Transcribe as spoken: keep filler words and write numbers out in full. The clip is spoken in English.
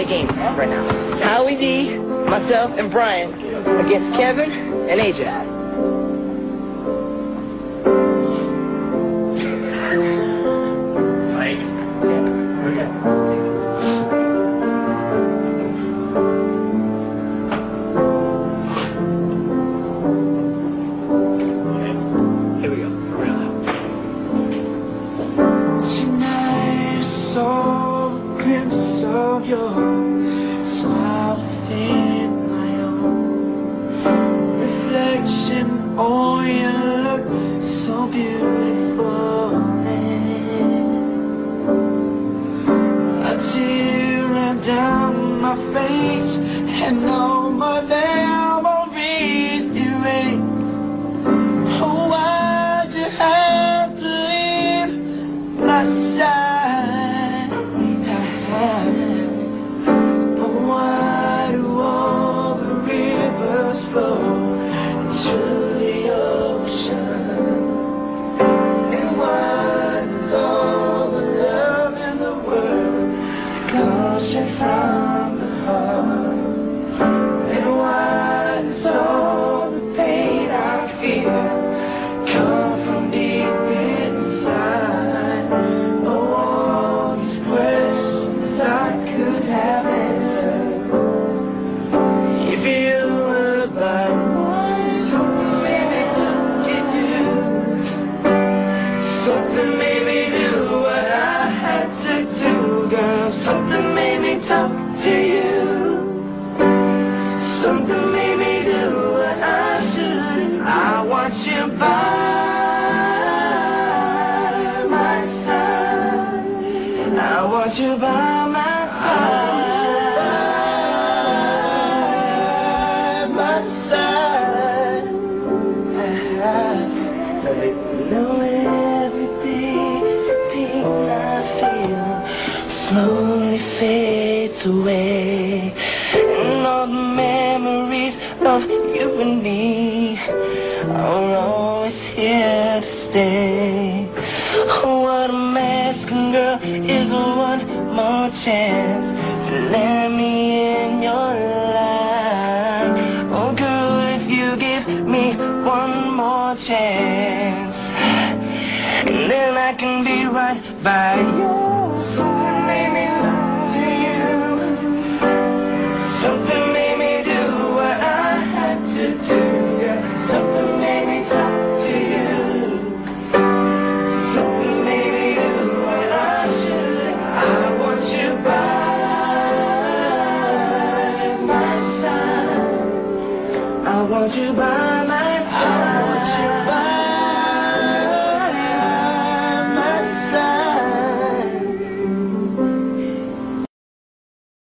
play a game right now. Howie D, myself, and Brian against Kevin and A J. Saw a glimpse of your smile within my own reflection. Oh, you look so beautiful then. A tear ran down my face and all my memories erased. Oh, why'd you have to leave my side? Flow into the ocean, and why does all the love in the world come straight from the heart? And why does all the pain I feel come from deep inside? Oh, all these questions I could have answered if you something made me talk to you. Something made me do what I should. I want you by my side. I want you by my side. My side. I know every day the pain I feel slowly fades away, and all the memories of you and me are always here to stay. Oh, what I'm asking, girl, is one more chance to let me in your life. Oh, girl, if you give me one more chance, and then I can be right by your side. Something made me do what I had to do, yeah. Something made me talk to you. Something made me do what I should. I want you by my side. I want you by my side. I want you